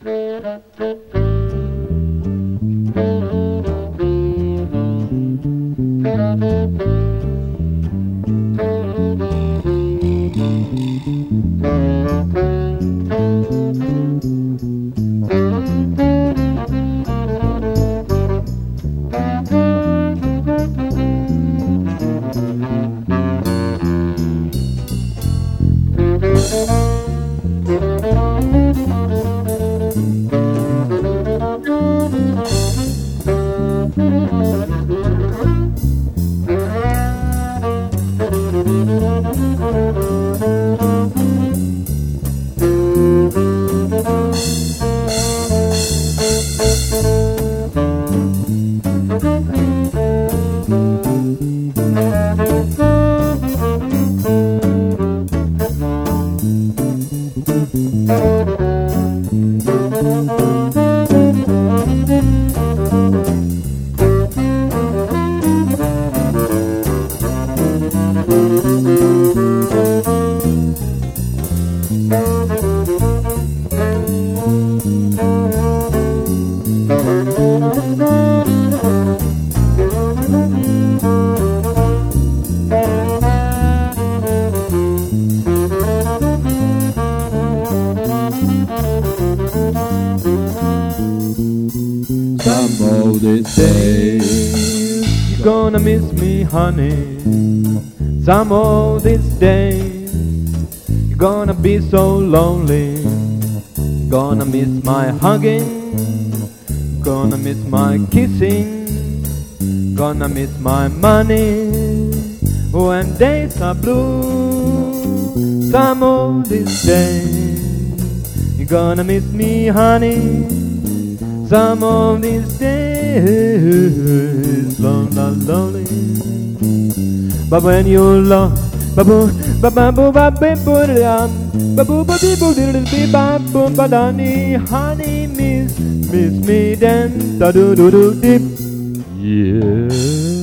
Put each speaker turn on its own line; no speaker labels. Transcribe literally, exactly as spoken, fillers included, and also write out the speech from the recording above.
Some of these days you're gonna miss me, honey. Some of these days you're gonna be so lonely. Gonna miss my hugging, gonna miss my kissing, gonna miss my money when days are blue. Some of these days you're gonna miss me, honey. Some of these days, lonely, lonely. But when you're lost, babu, babu, babu, babu, babu, babu, babu, honey, miss, miss me then, da do do do dip, yeah.